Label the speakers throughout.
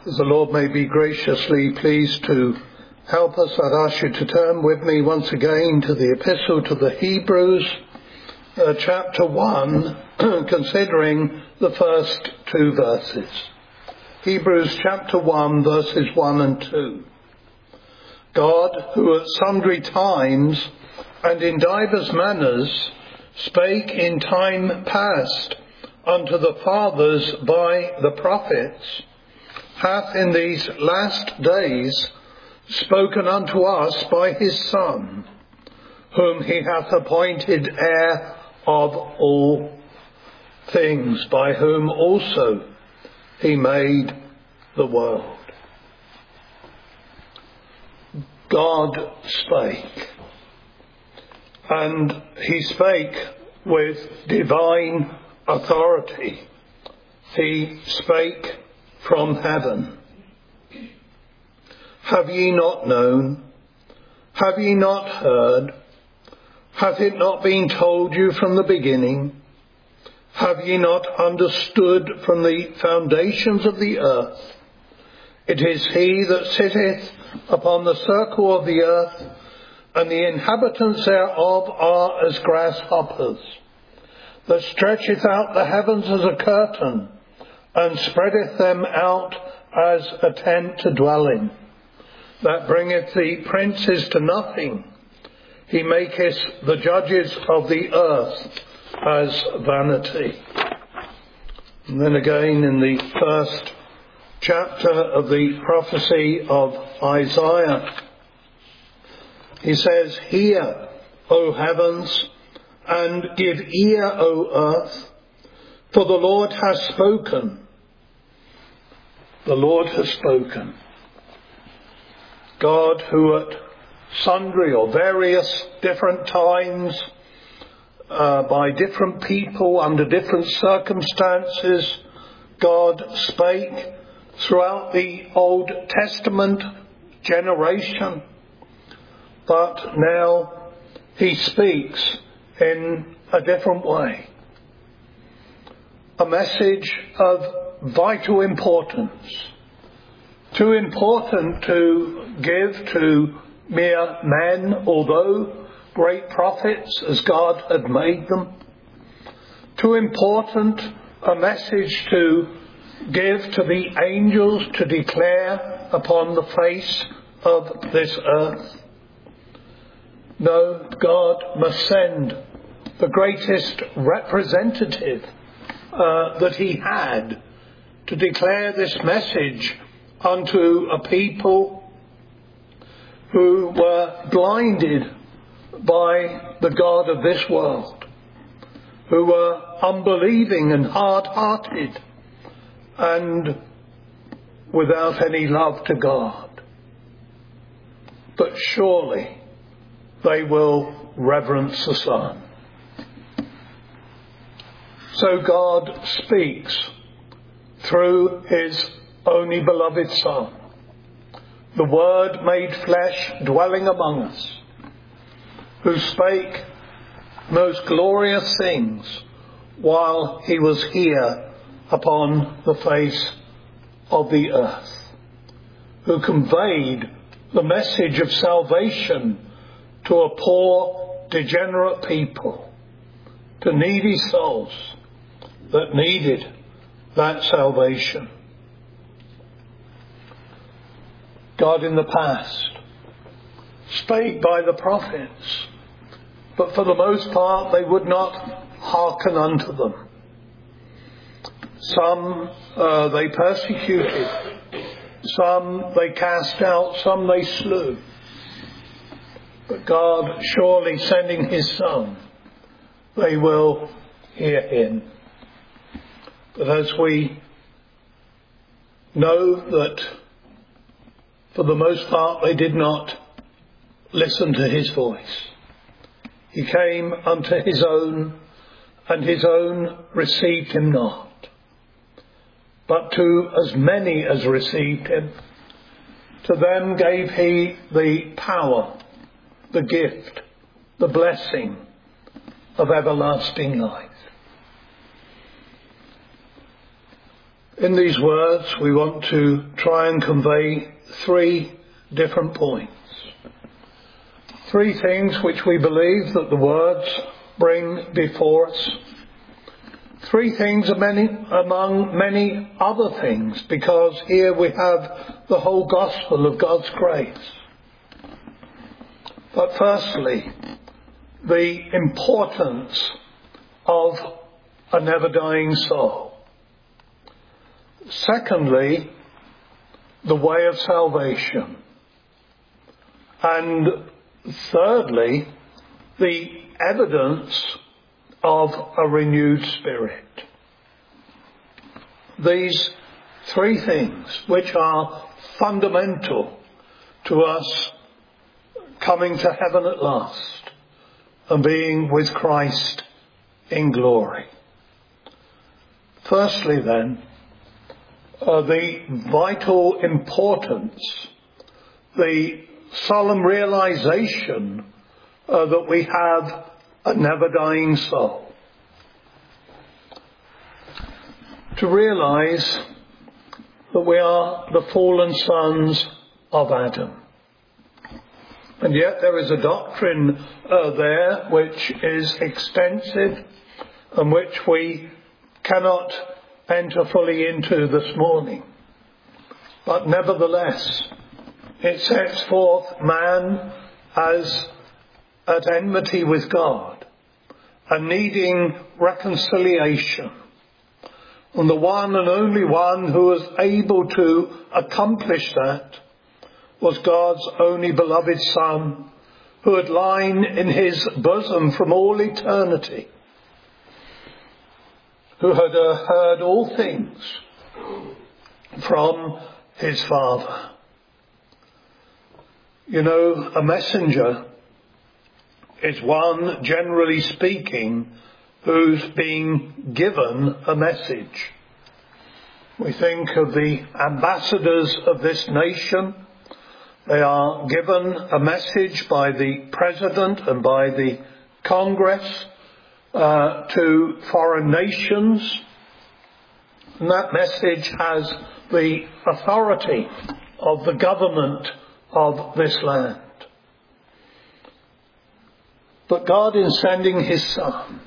Speaker 1: As the Lord may be graciously pleased to help us, I'd ask you to turn with me once again to the Epistle to the Hebrews, chapter 1, considering the first two verses. Hebrews chapter 1, verses 1 and 2. God, who at sundry times and in divers manners spake in time past unto the fathers by the prophets, hath in these last days spoken unto us by his Son, whom he hath appointed heir of all things, by whom also he made the world. God spake, and he spake with divine authority. He spake from heaven. Have ye not known? Have ye not heard? Hath it not been told you from the beginning? Have ye not understood from the foundations of the earth? It is he that sitteth upon the circle of the earth, and the inhabitants thereof are as grasshoppers, that stretcheth out the heavens as a curtain, and spreadeth them out as a tent to dwell in, that bringeth the princes to nothing. He maketh the judges of the earth as vanity. And then again in the first chapter of the prophecy of Isaiah, he says, Hear, O heavens, and give ear, O earth, for the Lord has spoken. The Lord has spoken. God, who at sundry or various different times, by different people, under different circumstances, God spake throughout the Old Testament generation, but now he speaks in a different way. A message of vital importance, too important to give to mere men, although great prophets as God had made them. Too important a message to give to the angels to declare upon the face of this earth. No, God must send the greatest representative that he had to declare this message unto a people who were blinded by the God of this world, who were unbelieving and hard-hearted and without any love to God. But surely they will reverence the Son. So God speaks through his only beloved Son, the Word made flesh dwelling among us, who spake most glorious things while he was here upon the face of the earth, who conveyed the message of salvation to a poor, degenerate people, to needy souls that needed that salvation. God in the past spake by the prophets, but for the most part they would not hearken unto them. Some they persecuted, some they cast out, some they slew. But God surely sending his Son, they will hear him. But as we know that for the most part they did not listen to his voice. He came unto his own, and his own received him not. But to as many as received him, to them gave he the power, the gift, the blessing of everlasting life. In these words, we want to try and convey three different points. Three things which we believe that the words bring before us. Three things among many other things, because here we have the whole gospel of God's grace. But firstly, the importance of a never-dying soul. Secondly, the way of salvation. And thirdly, the evidence of a renewed spirit. These three things, which are fundamental to us coming to heaven at last and being with Christ in glory. Firstly then, the vital importance, the solemn realization that we have a never-dying soul. To realize that we are the fallen sons of Adam. And yet there is a doctrine there which is extensive and which we cannot enter fully into this morning. But nevertheless, it sets forth man as at enmity with God and needing reconciliation. And the one and only one who was able to accomplish that was God's only beloved Son, who had lain in his bosom from all eternity, who had heard all things from his Father. You know, a messenger is one, generally speaking, who's being given a message. We think of the ambassadors of this nation. They are given a message by the President and by the Congress to foreign nations. And that message has the authority of the government of this land. But God, in sending his Son,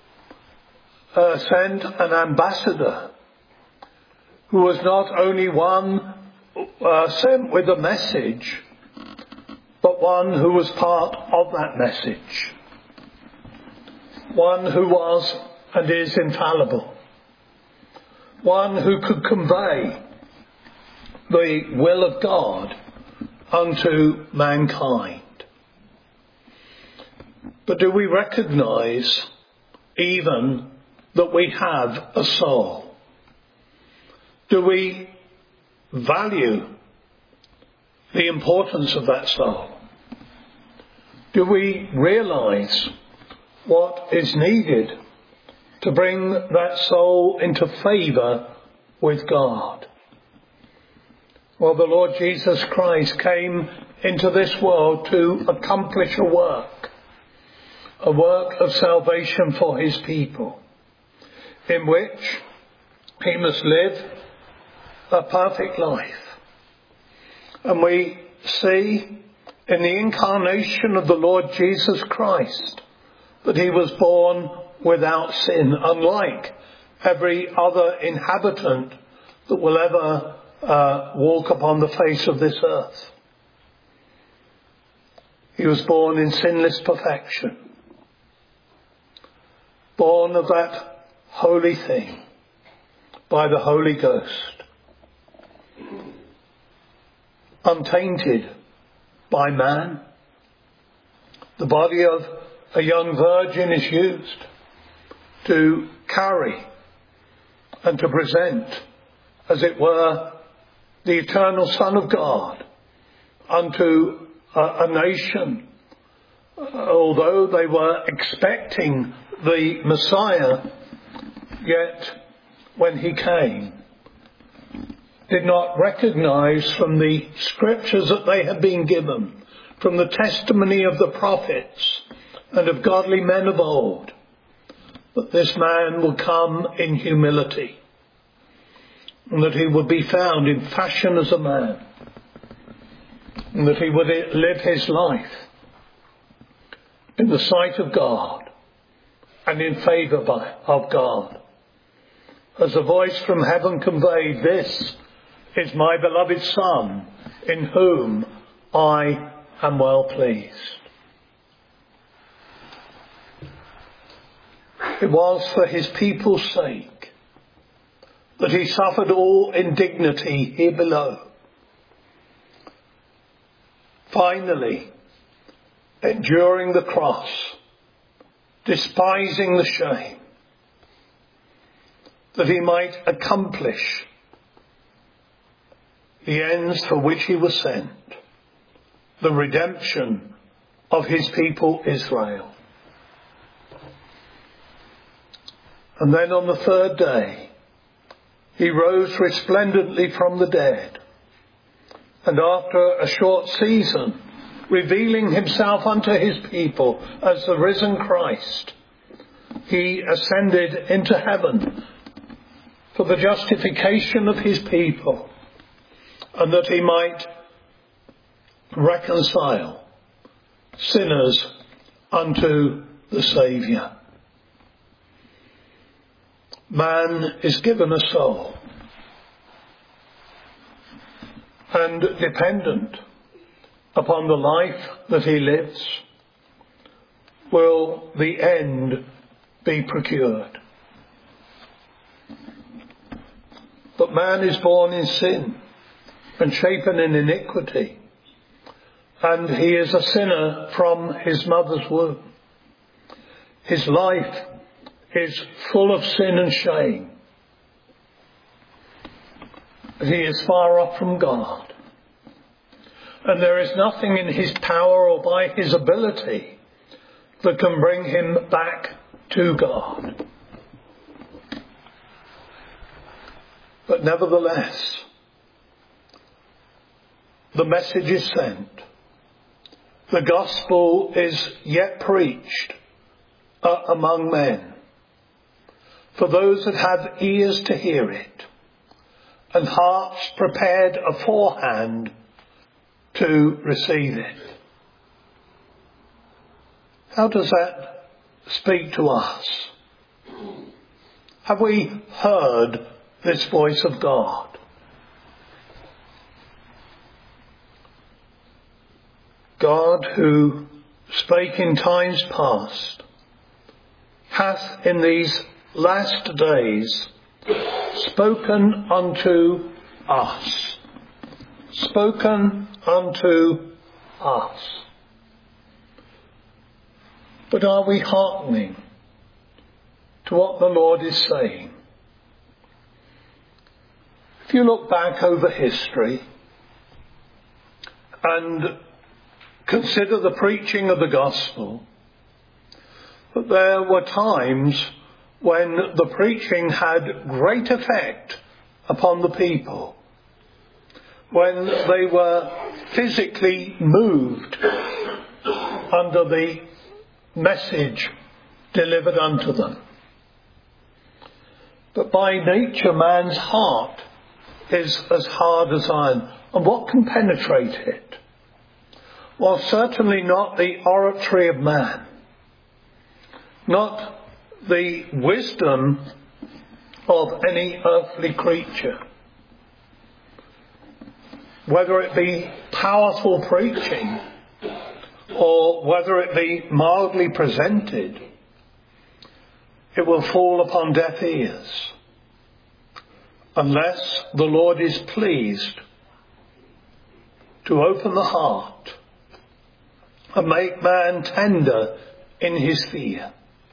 Speaker 1: sent an ambassador who was not only one sent with a message, but one who was part of that message. One who was and is infallible. One who could convey the will of God unto mankind. But do we recognize even that we have a soul? Do we value the importance of that soul? Do we realize what is needed to bring that soul into favour with God? Well, the Lord Jesus Christ came into this world to accomplish a work of salvation for his people, in which he must live a perfect life. And we see in the incarnation of the Lord Jesus Christ that he was born without sin, unlike every other inhabitant that will ever walk upon the face of this earth. He was born in sinless perfection, born of that holy thing by the Holy Ghost, untainted by man. The body of a young virgin is used to carry and to present, as it were, the eternal Son of God unto a nation, although they were expecting the Messiah, yet when he came, did not recognize from the scriptures that they had been given, from the testimony of the prophets and of godly men of old, that this man will come in humility, and that he would be found in fashion as a man, and that he would live his life in the sight of God and in favour of God. As a voice from heaven conveyed, "This is my beloved Son, in whom I am well pleased." It was for his people's sake that he suffered all indignity here below. Finally, enduring the cross, despising the shame, that he might accomplish the ends for which he was sent, the redemption of his people Israel. And then on the third day, he rose resplendently from the dead, and after a short season, revealing himself unto his people as the risen Christ, he ascended into heaven for the justification of his people, and that he might reconcile sinners unto the Saviour. Man is given a soul, and dependent upon the life that he lives will the end be procured. But man is born in sin and shapen in iniquity, and he is a sinner from his mother's womb. His life is full of sin and shame. He is far off from God, and there is nothing in his power or by his ability that can bring him back to God. But nevertheless, the message is sent. The gospel is yet preached among men, for those that have ears to hear it, and hearts prepared aforehand to receive it. How does that speak to us? Have we heard this voice of God? God, who spake in times past, hath in these last days spoken unto us. Spoken unto us. But are we hearkening to what the Lord is saying? If you look back over history and consider the preaching of the gospel, that there were times when the preaching had great effect upon the people, when they were physically moved under the message delivered unto them. But by nature man's heart is as hard as iron. And what can penetrate it? Well, certainly not the oratory of man, not the wisdom of any earthly creature. Whether it be powerful preaching or whether it be mildly presented, it will fall upon deaf ears unless the Lord is pleased to open the heart and make man tender in his fear.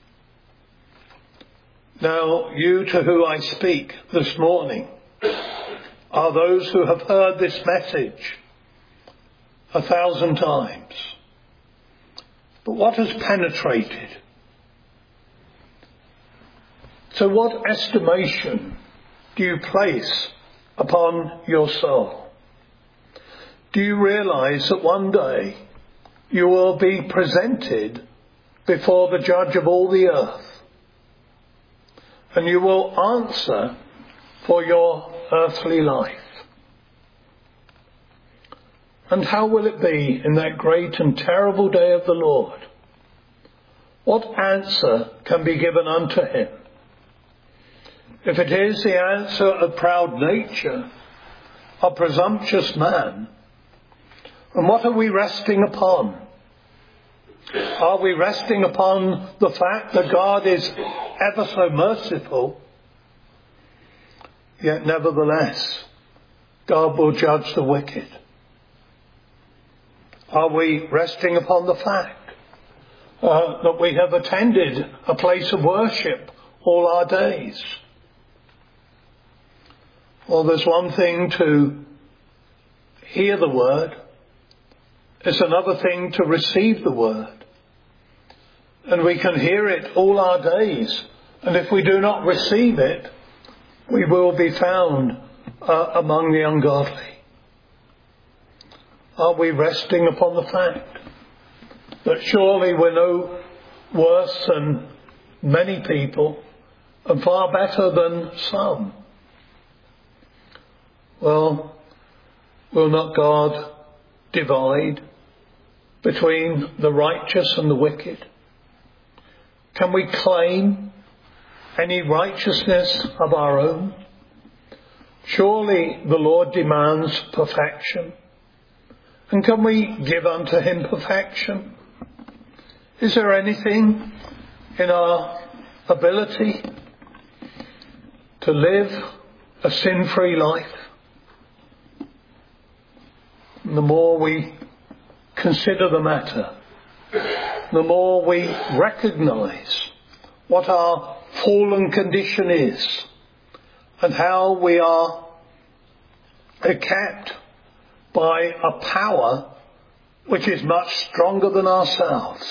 Speaker 1: Now, you to who I speak this morning are those who have heard this message 1,000 times. But what has penetrated? So what estimation do you place upon your soul? Do you realize that one day you will be presented before the judge of all the earth, and you will answer for your earthly life? And how will it be in that great and terrible day of the Lord? What answer can be given unto him? If it is the answer of proud nature, a presumptuous man, and what are we resting upon? Are we resting upon the fact that God is ever so merciful? Yet nevertheless, God will judge the wicked. Are we resting upon the fact that we have attended a place of worship all our days? Well, there's one thing to hear the word. It's another thing to receive the word. And we can hear it all our days. And if we do not receive it, we will be found among the ungodly. Are we resting upon the fact that surely we're no worse than many people and far better than some? Well, will not God divide between the righteous and the wicked? Can we claim any righteousness of our own? Surely the Lord demands perfection. And can we give unto him perfection? Is there anything in our ability to live a sin-free life? And the more we consider the matter, the more we recognize what our fallen condition is and how we are kept by a power which is much stronger than ourselves.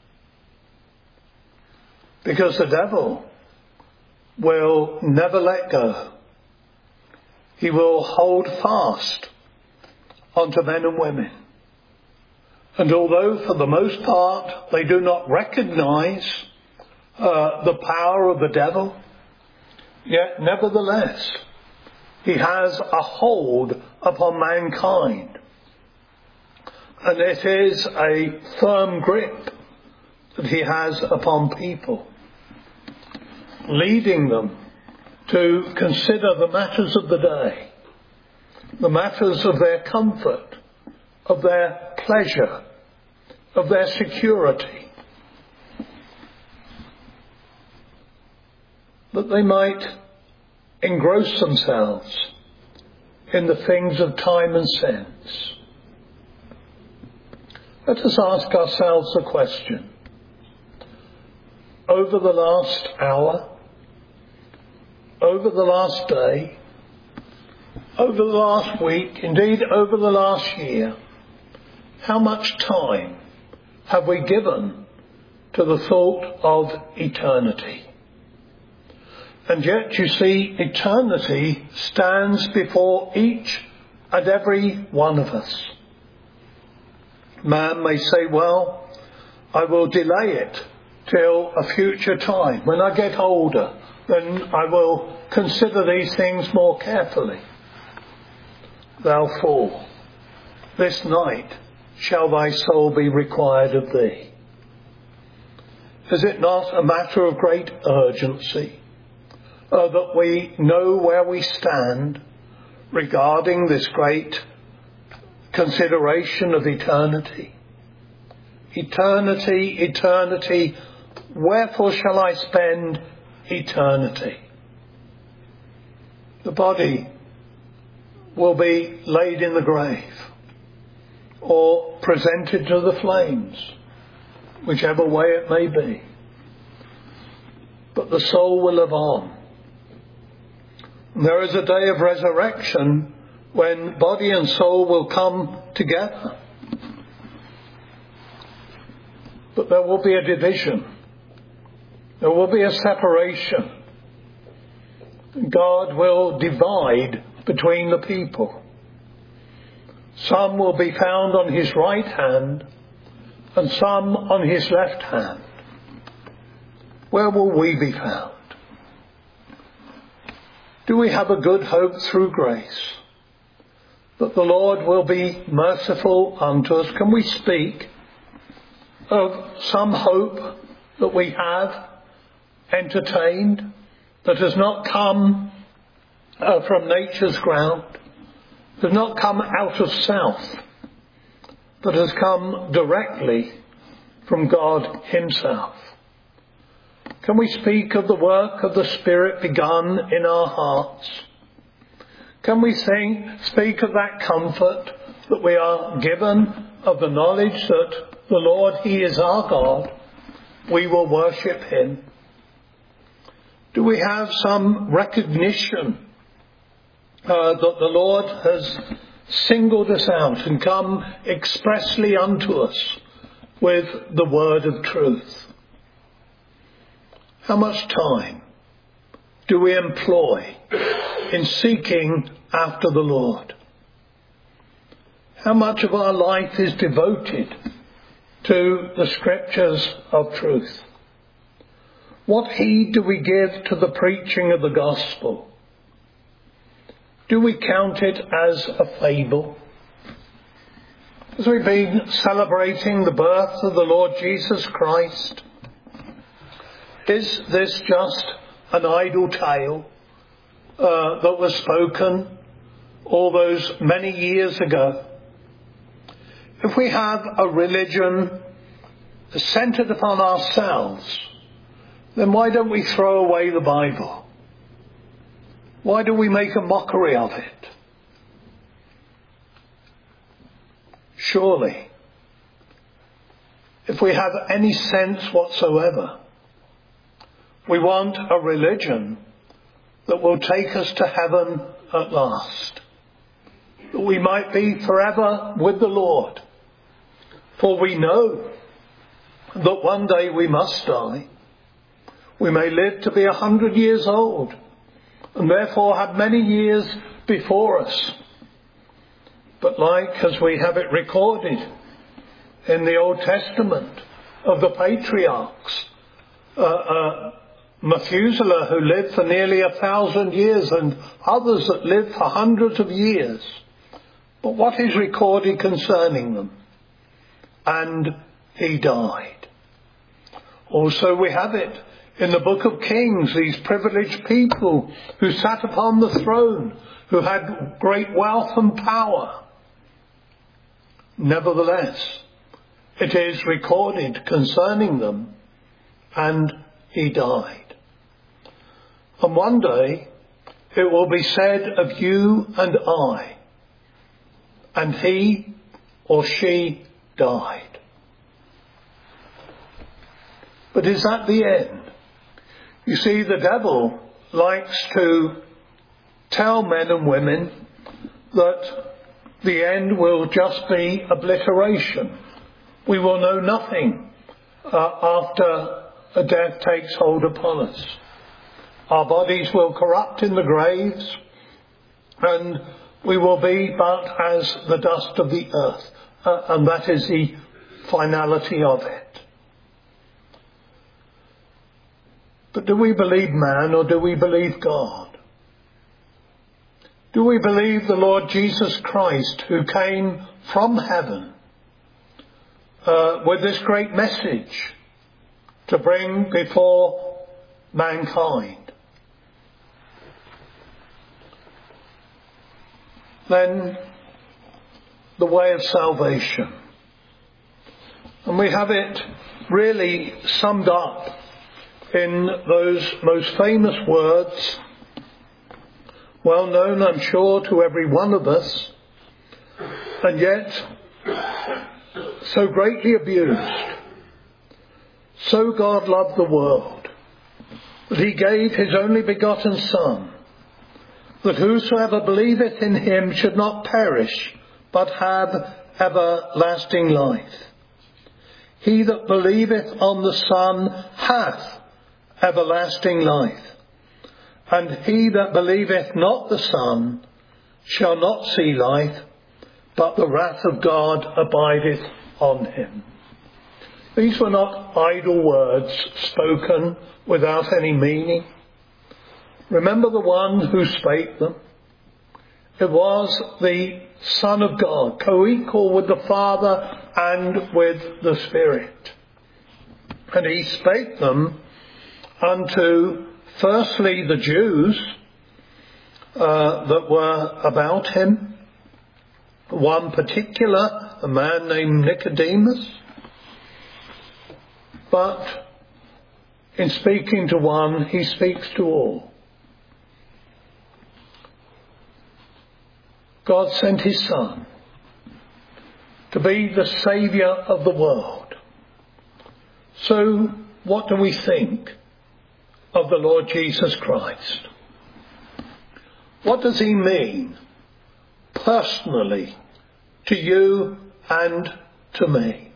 Speaker 1: Because the devil will never let go. He will hold fast onto men and women. And although for the most part they do not recognize the power of the devil, yet nevertheless he has a hold upon mankind. And it is a firm grip that he has upon people, leading them to consider the matters of the day, the matters of their comfort, of their pleasure, of their security, that they might engross themselves in the things of time and sense. Let us ask ourselves a question. Over the last hour, over the last day, over the last week, indeed over the last year, how much time have we given to the thought of eternity? And yet, you see, eternity stands before each and every one of us. Man may say, well, I will delay it till a future time. When I get older, then I will consider these things more carefully. Thou fool, this night shall thy soul be required of thee. Is it not a matter of great urgency that we know where we stand regarding this great consideration of eternity? Eternity, eternity, wherefore shall I spend eternity? The body will be laid in the grave or presented to the flames, whichever way it may be. But the soul will live on. There is a day of resurrection when body and soul will come together. But there will be a division. There will be a separation. God will divide between the people. Some will be found on his right hand and some on his left hand. Where will we be found? Do we have a good hope through grace that the Lord will be merciful unto us? Can we speak of some hope that we have entertained that has not come from nature's ground, has not come out of self, but has come directly from God himself? Can we speak of the work of the Spirit begun in our hearts? Can we speak of that comfort that we are given of the knowledge that the Lord, he is our God, we will worship him? Do we have some recognition that the Lord has singled us out and come expressly unto us with the word of truth? How much time do we employ in seeking after the Lord? How much of our life is devoted to the scriptures of truth? What heed do we give to the preaching of the gospel? Do we count it as a fable? As we've been celebrating the birth of the Lord Jesus Christ, is this just an idle tale that was spoken all those many years ago? If we have a religion centered upon ourselves, then why don't we throw away the Bible? Why do we make a mockery of it? Surely, if we have any sense whatsoever, we want a religion that will take us to heaven at last, that we might be forever with the Lord. For we know that one day we must die. We may live to be 100 years old and therefore have many years before us. But like as we have it recorded in the Old Testament of the patriarchs, Methuselah, who lived for nearly 1,000 years, and others that lived for hundreds of years. But what is recorded concerning them? And he died. Also we have it in the book of Kings, these privileged people who sat upon the throne, who had great wealth and power. Nevertheless, it is recorded concerning them, and he died. And one day it will be said of you and I, and he or she died. But is that the end? You see, the devil likes to tell men and women that the end will just be obliteration. We will know nothing after a death takes hold upon us. Our bodies will corrupt in the graves, and we will be but as the dust of the earth. And that is the finality of it. But do we believe man, or do we believe God? Do we believe the Lord Jesus Christ, who came from heaven with this great message to bring before mankind? Then the way of salvation. And we have it really summed up in those most famous words, well known, I'm sure, to every one of us, and yet so greatly abused. So God loved the world, that he gave his only begotten Son, that whosoever believeth in him should not perish, but have everlasting life. He that believeth on the Son hath everlasting life, and he that believeth not the Son shall not see life, but the wrath of God abideth on him. These were not idle words spoken without any meaning, Remember the one who spake them? It was the Son of God, co-equal with the Father and with the Spirit. And he spake them unto, firstly, the Jews that were about him, one particular, a man named Nicodemus. But in speaking to one, he speaks to all. God sent his Son to be the Saviour of the world. So what do we think of the Lord Jesus Christ? What does he mean personally to you and to me?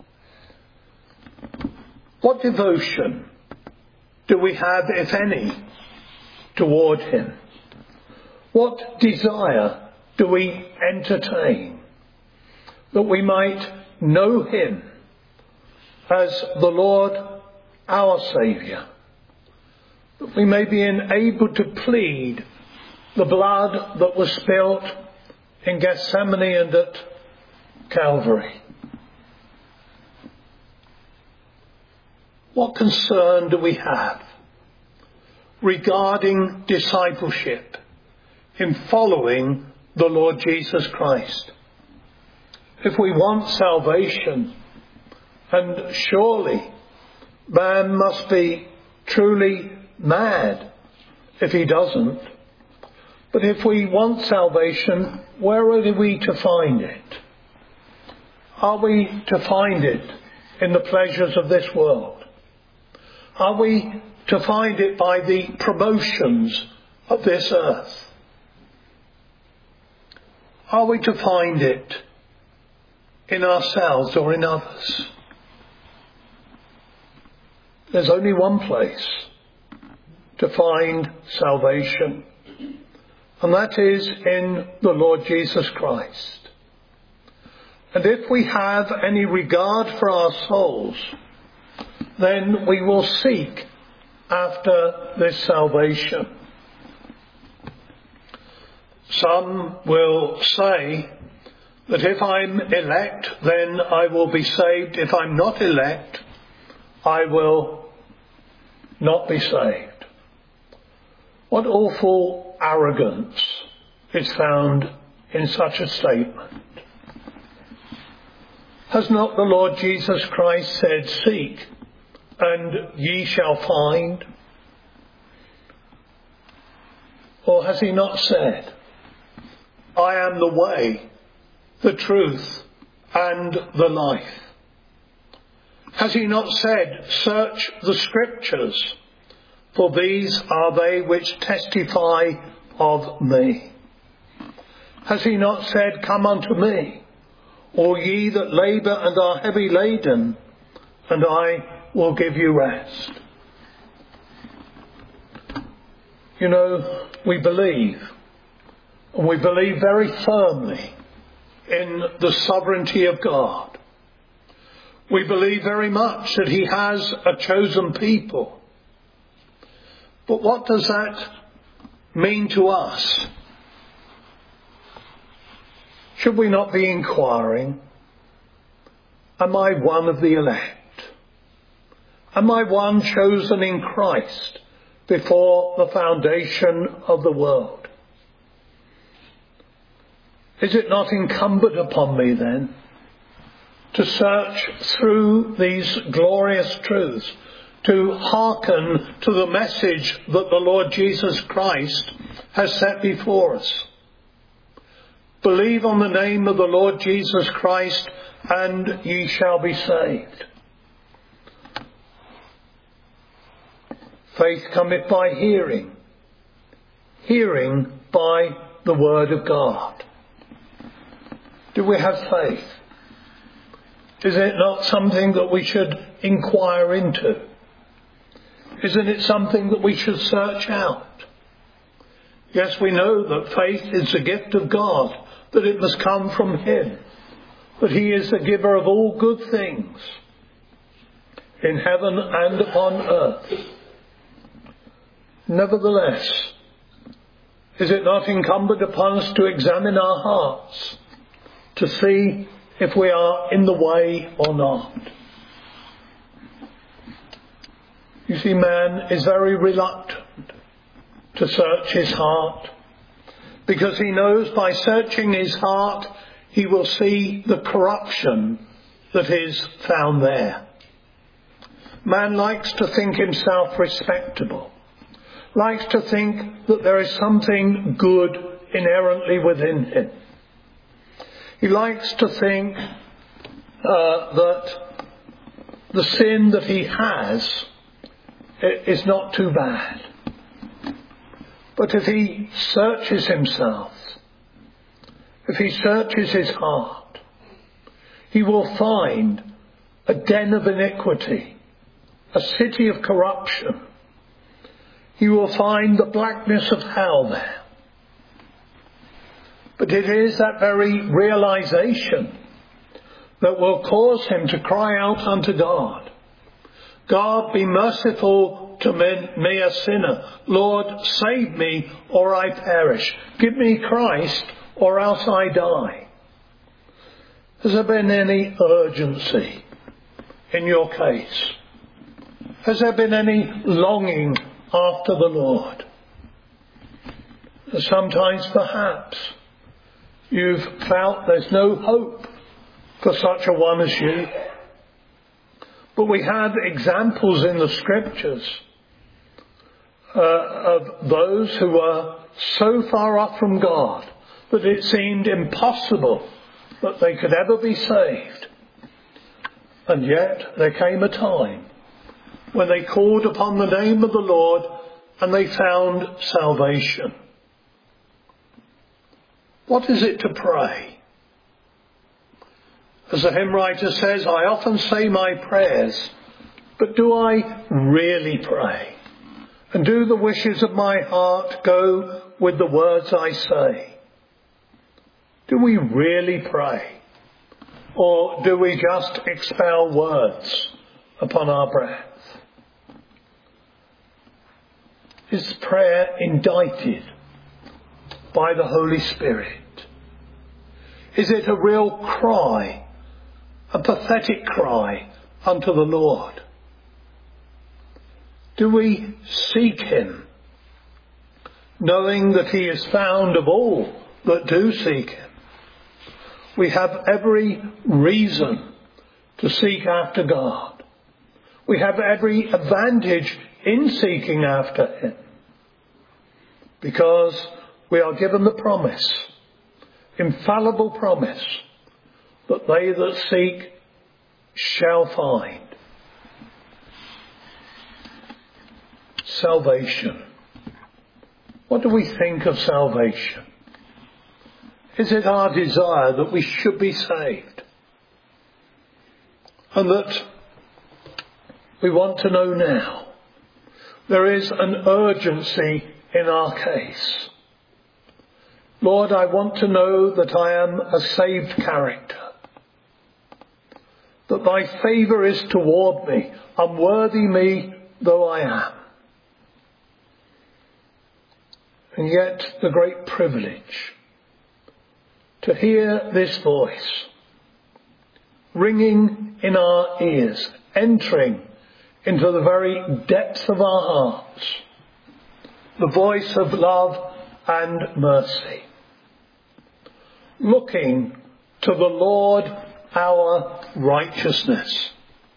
Speaker 1: What devotion do we have, if any, toward him? What desire do we entertain that we might know him as the Lord, our Saviour, that we may be enabled to plead the blood that was spilt in Gethsemane and at Calvary? What concern do we have regarding discipleship in following the Lord Jesus Christ? If we want salvation, and surely man must be truly mad if he doesn't, but if we want salvation, where are we to find it? Are we to find it in the pleasures of this world? Are we to find it by the promotions of this earth? Are we to find it in ourselves or in others? There's only one place to find salvation, and that is in the Lord Jesus Christ. And if we have any regard for our souls, then we will seek after this salvation. Some will say that if I'm elect, then I will be saved. If I'm not elect, I will not be saved. What awful arrogance is found in such a statement. Has not the Lord Jesus Christ said, "Seek, and ye shall find"? Or has he not said, "I am the way, the truth, and the life"? Has he not said, "Search the Scriptures, for these are they which testify of me"? Has he not said, "Come unto me, all ye that labour and are heavy laden, and I will give you rest"? You know, we believe, and we believe very firmly in the sovereignty of God. We believe very much that he has a chosen people. But what does that mean to us? Should we not be inquiring, am I one of the elect? Am I one chosen in Christ before the foundation of the world? Is it not incumbent upon me then to search through these glorious truths, to hearken to the message that the Lord Jesus Christ has set before us? Believe on the name of the Lord Jesus Christ, and ye shall be saved. Faith cometh by hearing, hearing by the word of God. Do we have faith? Is it not something that we should inquire into? Isn't it something that we should search out? Yes, we know that faith is the gift of God, that it must come from him, that he is the giver of all good things in heaven and upon earth. Nevertheless, is it not incumbent upon us to examine our hearts, to see if we are in the way or not? You see, man is very reluctant to search his heart, because he knows by searching his heart he will see the corruption that is found there. Man likes to think himself respectable, likes to think that there is something good inherently within him. He likes to think that the sin that he has is not too bad. But if he searches himself, if he searches his heart, he will find a den of iniquity, a city of corruption. He will find the blackness of hell there. But it is that very realization that will cause him to cry out unto God. God, be merciful to me, a sinner. Lord, save me or I perish. Give me Christ or else I die. Has there been any urgency in your case? Has there been any longing after the Lord? Sometimes perhaps you've felt there's no hope for such a one as you. But we have examples in the scriptures of those who were so far off from God that it seemed impossible that they could ever be saved. And yet there came a time when they called upon the name of the Lord and they found salvation. What is it to pray? As the hymn writer says, I often say my prayers, but do I really pray? And do the wishes of my heart go with the words I say? Do we really pray? Or do we just expel words upon our breath? Is prayer indicted by the Holy Spirit? Is it a real cry, a pathetic cry unto the Lord? Do we seek him, knowing that he is found of all that do seek him? We have every reason to seek after God. We have every advantage in seeking after him, because we are given the promise, infallible promise, that they that seek shall find. Salvation. What do we think of salvation? Is it our desire that we should be saved? And that we want to know now? There is an urgency in our case. Lord, I want to know that I am a saved character, that thy favour is toward me, unworthy me though I am. And yet the great privilege to hear this voice ringing in our ears, entering into the very depths of our hearts, the voice of love and mercy, looking to the Lord our righteousness,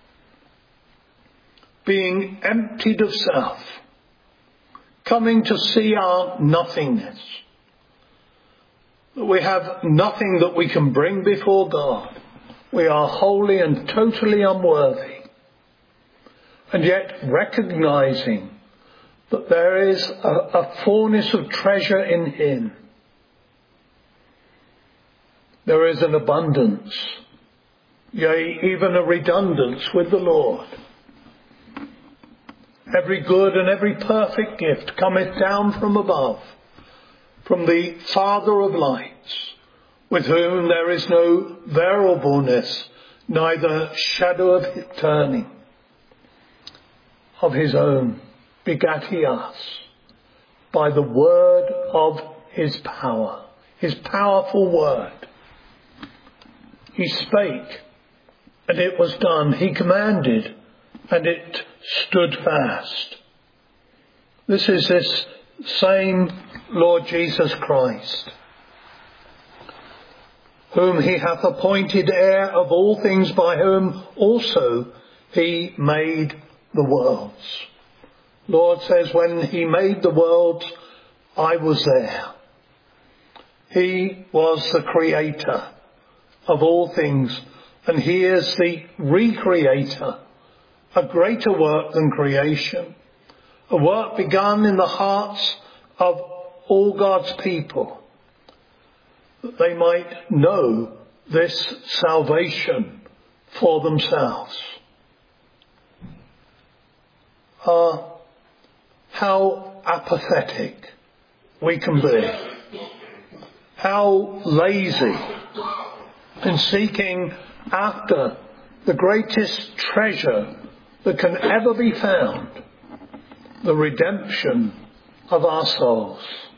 Speaker 1: being emptied of self, coming to see our nothingness, that we have nothing that we can bring before God. We are wholly and totally unworthy. And yet recognizing that there is a fullness of treasure in him. There is an abundance, yea, even a redundance with the Lord. Every good and every perfect gift cometh down from above, from the Father of lights, with whom there is no variableness, neither shadow of turning. Of his own begat he us, by the word of his power, his powerful word. He spake, and it was done. He commanded, and it stood fast. This is this same Lord Jesus Christ, whom he hath appointed heir of all things, by whom also he made the worlds. Lord says, when he made the worlds, I was there. He was the creator of all things, and he is the recreator, a greater work than creation, a work begun in the hearts of all God's people, that they might know this salvation for themselves. How apathetic we can be. How lazy in seeking after the greatest treasure that can ever be found, the redemption of our souls.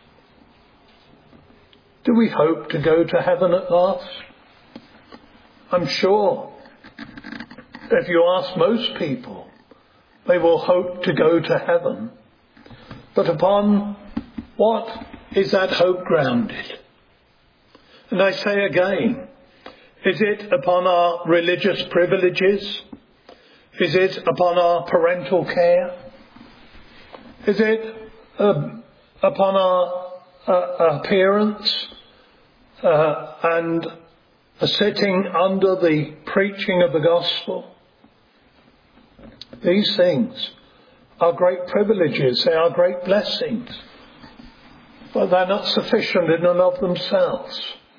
Speaker 1: Do we hope to go to heaven at last? I'm sure if you ask most people, they will hope to go to heaven. But upon what is that hope grounded? And I say again, is it upon our religious privileges? Is it upon our parental care? Is it upon our appearance and sitting under the preaching of the gospel? These things are great privileges, they are great blessings, but they're not sufficient in and of themselves.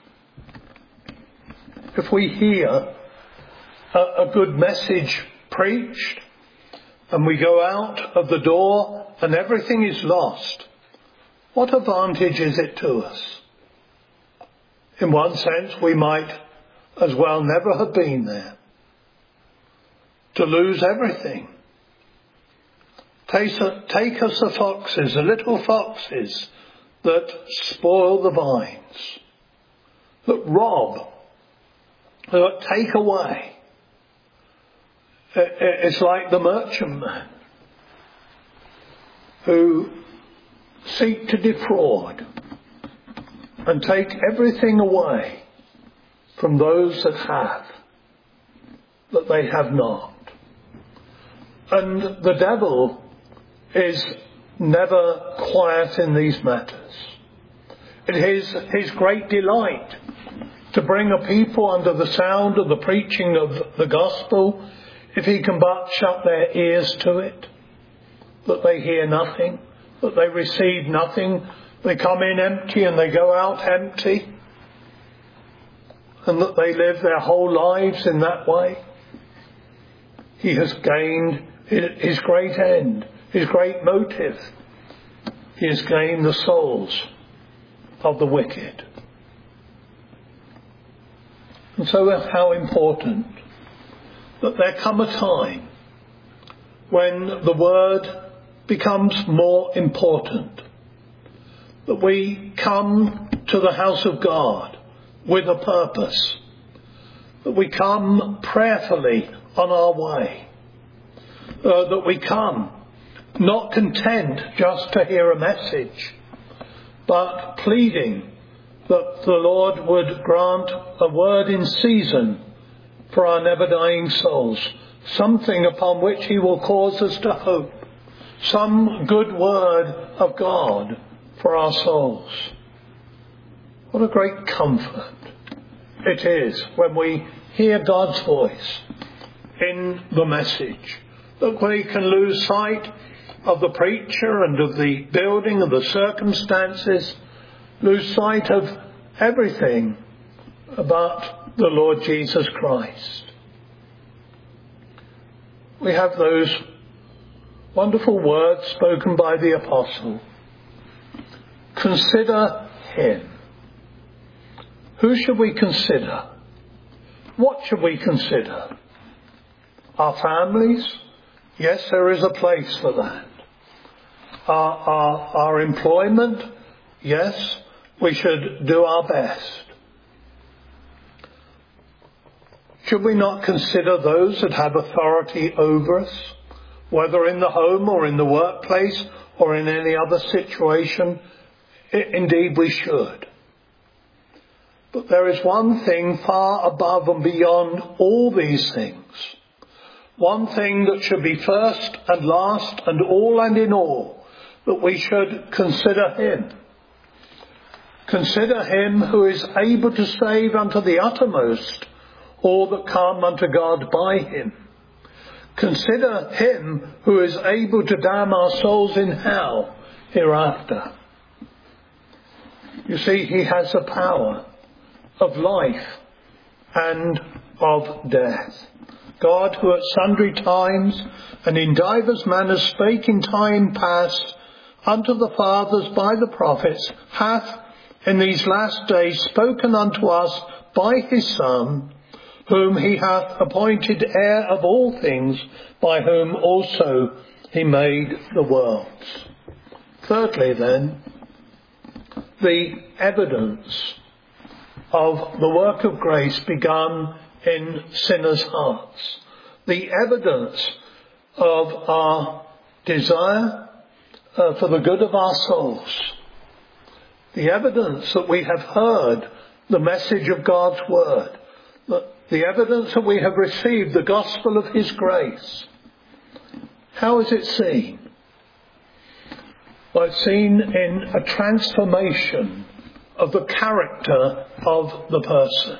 Speaker 1: If we hear a good message preached and we go out of the door and everything is lost, what advantage is it to us? In one sense, we might as well never have been there. To lose everything. Take us the foxes, the little foxes that spoil the vines, that rob, that take away. It's like the merchantman who seek to defraud and take everything away from those that have, that they have not. And the devil is never quiet in these matters. It is his great delight to bring a people under the sound of the preaching of the gospel, if he can but shut their ears to it, that they hear nothing, that they receive nothing, they come in empty and they go out empty, and that they live their whole lives in that way. He has gained his great end, his great motive. He has gained the souls of the wicked. And so how important that there come a time when the word becomes more important, that we come to the house of God with a purpose, that we come prayerfully on our way, that we come not content just to hear a message, but pleading that the Lord would grant a word in season for our never-dying souls, something upon which he will cause us to hope, some good word of God for our souls. What a great comfort it is when we hear God's voice in the message, that we can lose sight of the preacher and of the building and the circumstances, lose sight of everything but the Lord Jesus Christ. We have those wonderful words spoken by the apostle. Consider him. Who should we consider? What should we consider? Our families? Yes, there is a place for that. our employment, yes, we should do our best. Should we not consider those that have authority over us, whether in the home or in the workplace or in any other situation? Indeed, we should. But there is one thing far above and beyond all these things. One thing that should be first and last and all and in all, that we should consider him. Consider him who is able to save unto the uttermost all that come unto God by him. Consider him who is able to damn our souls in hell hereafter. You see, he has the power of life and of death. God, who at sundry times and in divers manners spake in time past unto the fathers by the prophets, hath in these last days spoken unto us by his Son, whom he hath appointed heir of all things, by whom also he made the worlds. Thirdly, then, the evidence of the work of grace begun in sinners' hearts. The evidence of our desire for the good of our souls. The evidence that we have heard the message of God's word. The evidence that we have received the gospel of his grace. How is it seen? Well, it's seen in a transformation of the character of the person.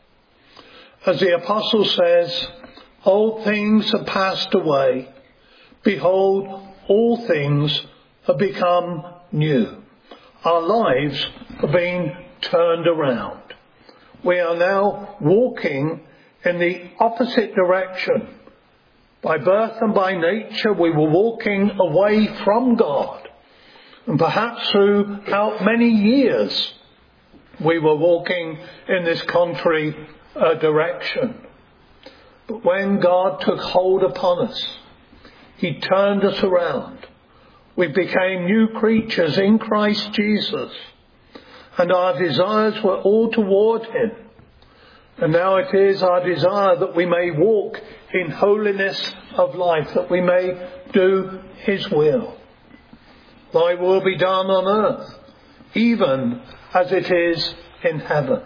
Speaker 1: As the apostle says, old things have passed away. Behold, all things have become new. Our lives are being turned around. We are now walking in the opposite direction. By birth and by nature, we were walking away from God. And perhaps throughout many years, we were walking in this contrary direction. But when God took hold upon us, he turned us around. We became new creatures in Christ Jesus. And our desires were all toward him. And now it is our desire that we may walk in holiness of life, that we may do his will. Thy will be done on earth, even as it is in heaven.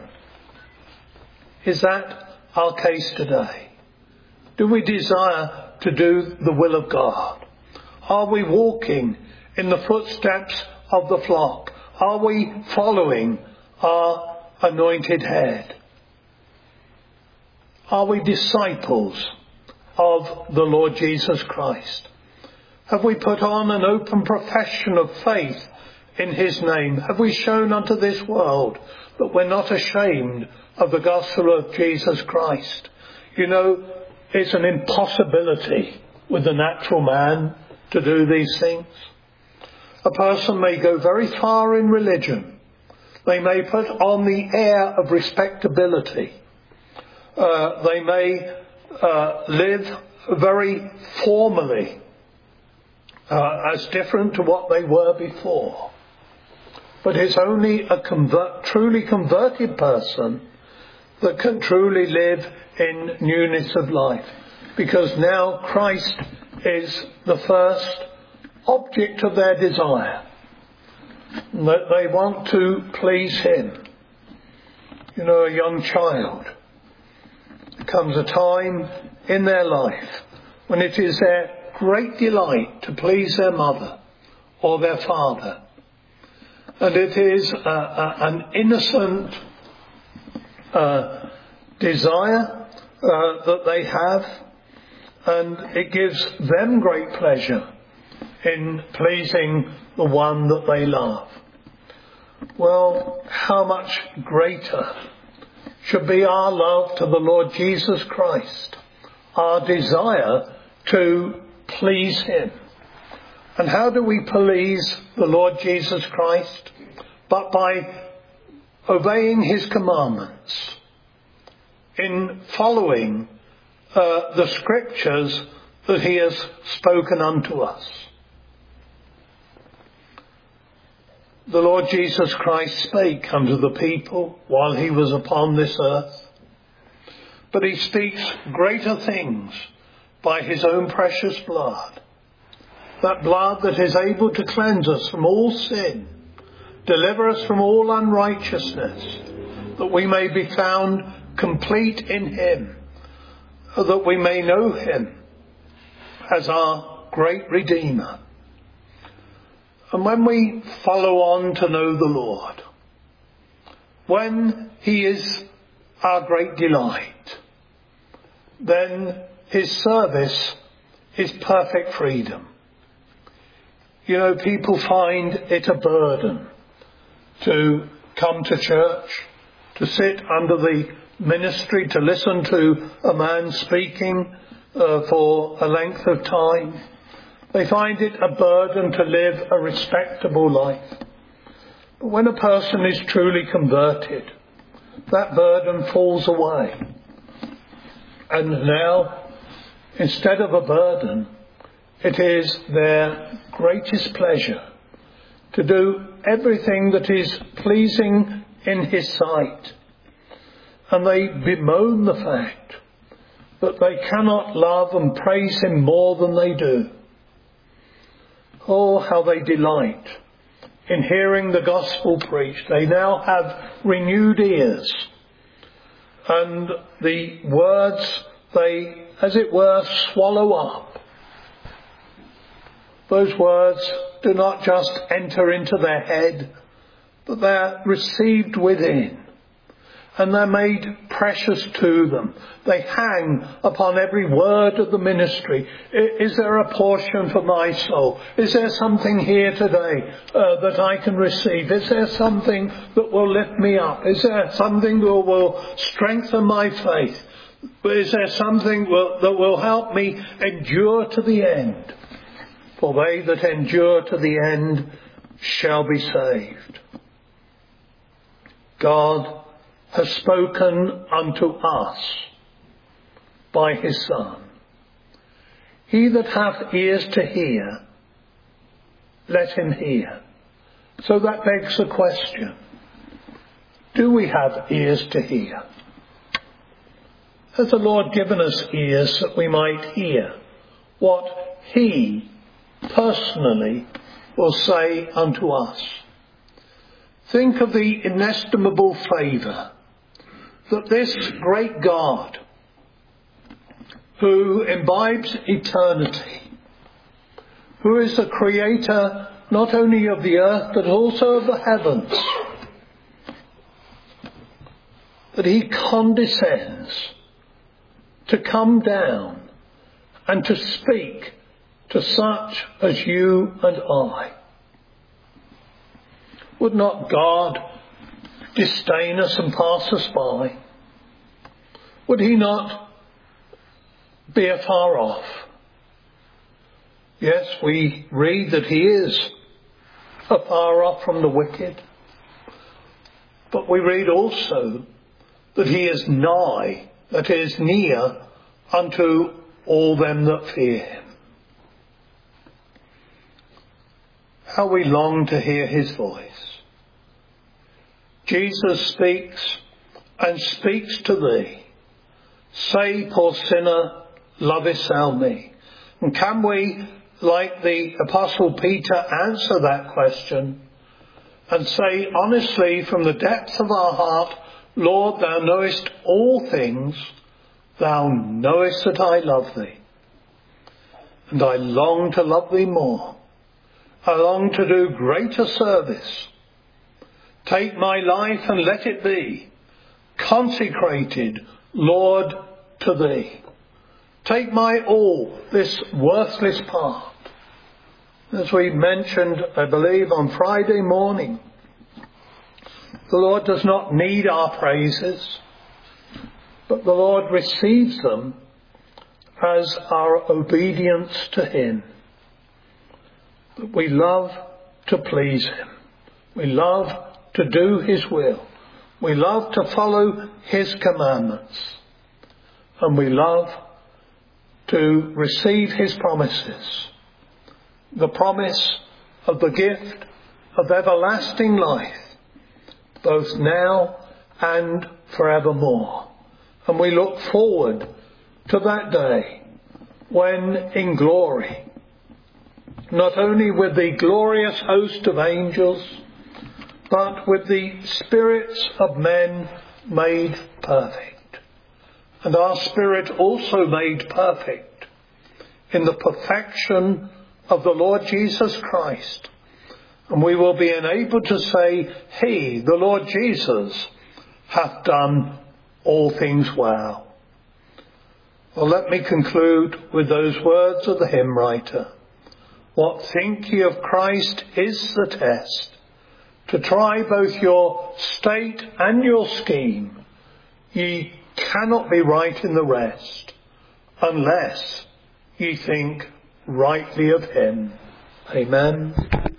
Speaker 1: Is that our case today? Do we desire to do the will of God? Are we walking in the footsteps of the flock? Are we following our anointed head? Are we disciples of the Lord Jesus Christ? Have we put on an open profession of faith in his name? Have we shown unto this world that we're not ashamed of the gospel of Jesus Christ? You know, it's an impossibility with the natural man to do these things. A person may go very far in religion. They may put on the air of respectability. They may live very formally, as different to what they were before. But it's only a truly converted person that can truly live in newness of life. Because now Christ is the first object of their desire. That they want to please him. You know, a young child. There comes a time in their life when it is their great delight to please their mother or their father. And it is an innocent desire that they have, and it gives them great pleasure in pleasing the one that they love. Well, how much greater should be our love to the Lord Jesus Christ, our desire to please him. And how do we please the Lord Jesus Christ? But by obeying his commandments, in following the scriptures that he has spoken unto us. the Lord Jesus Christ spake unto the people while he was upon this earth, but he speaks greater things by his own precious blood, that blood that is able to cleanse us from all sin, deliver us from all unrighteousness, that we may be found complete in him, that we may know him as our great Redeemer. And when we follow on to know the Lord, when he is our great delight, then his service is perfect freedom. You know, people find it a burden to come to church, to sit under the ministry, to listen to a man speaking for a length of time. They find it a burden to live a respectable life. But when a person is truly converted, that burden falls away. And now, instead of a burden, it is their greatest pleasure to do everything that is pleasing in his sight. And they bemoan the fact that they cannot love and praise him more than they do. Oh, how they delight in hearing the gospel preached. They now have renewed ears, and the words they, as it were, swallow up. Those words do not just enter into their head, but they're received within, and they're made precious to them. They hang upon every word of the ministry. Is there a portion for my soul? Is there something here today that I can receive? Is there something that will lift me up? Is there something that will strengthen my faith? Is there something that will help me endure to the end? For they that endure to the end shall be saved. God has spoken unto us by his Son. He that hath ears to hear, let him hear. So that begs the question, do we have ears to hear? Has the Lord given us ears that we might hear what he personally will say unto us? Think of the inestimable favour that this great God, who imbibes eternity, who is the creator not only of the earth but also of the heavens, that he condescends to come down and to speak to such as you and I. Would not God disdain us and pass us by? Would he not be afar off? Yes, we read that he is afar off from the wicked, but we read also that he is nigh, that is near unto all them that fear him. How we long to hear his voice. Jesus speaks and speaks to thee. Say, poor sinner, lovest thou me? And can we, like the Apostle Peter, answer that question and say honestly from the depth of our heart, Lord, thou knowest all things, thou knowest that I love thee, and I long to love thee more. I long to do greater service. Take my life and let it be consecrated, Lord, to thee. Take my all, this worthless part. As we mentioned, I believe, on Friday morning, the Lord does not need our praises, but the Lord receives them as our obedience to him. That we love to please him. We love to do his will. We love to follow his commandments. And we love to receive his promises. The promise of the gift of everlasting life, both now and forevermore. And we look forward to that day when in glory, not only with the glorious host of angels, but with the spirits of men made perfect, and our spirit also made perfect in the perfection of the Lord Jesus Christ. And we will be enabled to say, He, the Lord Jesus, hath done all things well. Well, let me conclude with those words of the hymn writer. What think ye of Christ is the test, to try both your state and your scheme. Ye cannot be right in the rest, unless ye think rightly of him. Amen.